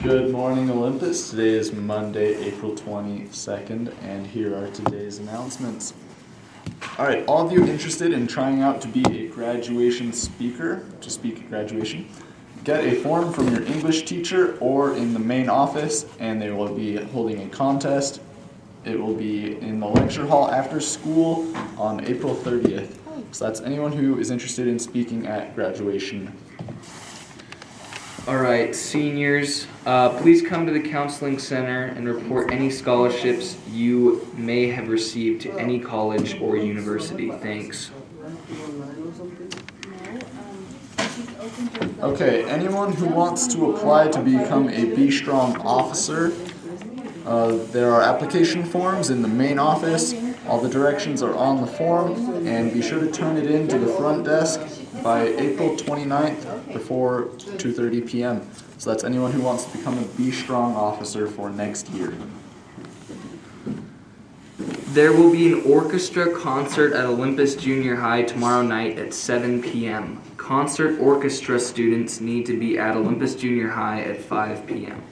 Good morning, Olympus. Today is Monday, April 22nd, and here are today's announcements. Alright, all of you interested in trying out to be a graduation speaker, to speak at graduation, get a form from your English teacher or in the main office, and they will be holding a contest. It will be in the lecture hall after school on April 30th. So that's anyone who is interested in speaking at graduation. Alright, seniors, please come to the counseling center and report any scholarships you may have received to any college or university. Thanks. Okay, anyone who wants to apply to become a Be Strong officer, there are application forms in the main office. All the directions are on the form, and be sure to turn it in to the front desk by April 29th before 2:30 p.m. So that's anyone who wants to become a Be Strong officer for next year. There will be an orchestra concert at Olympus Junior High tomorrow night at 7 p.m. Concert orchestra students need to be at Olympus Junior High at 5 p.m.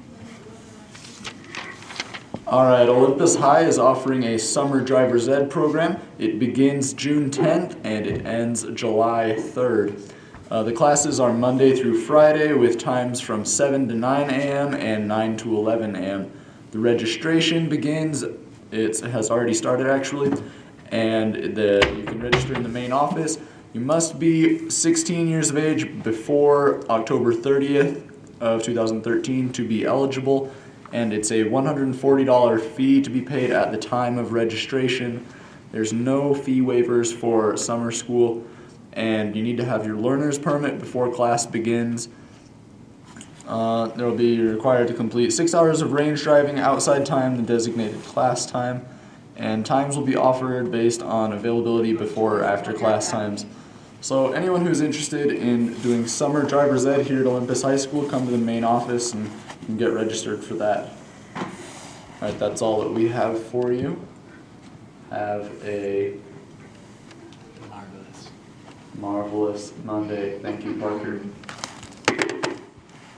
Alright, Olympus High is offering a summer driver's ed program. It begins June 10th and it ends July 3rd. The classes are Monday through Friday with times from 7 to 9 a.m. and 9 to 11 a.m. The registration begins, it has already started actually, and you can register in the main office. You must be 16 years of age before October 30th of 2013 to be eligible. And it's a $140 fee to be paid at the time of registration. There's no fee waivers for summer school, and you need to have your learner's permit before class begins. You'll be required to complete 6 hours of range driving outside time, the designated class time, and times will be offered based on availability before or after class times. So anyone who's interested in doing summer driver's ed here at Olympus High School, come to the main office and you can get registered for that. Alright, that's all that we have for you. Have a marvelous Monday. Thank you, Parker.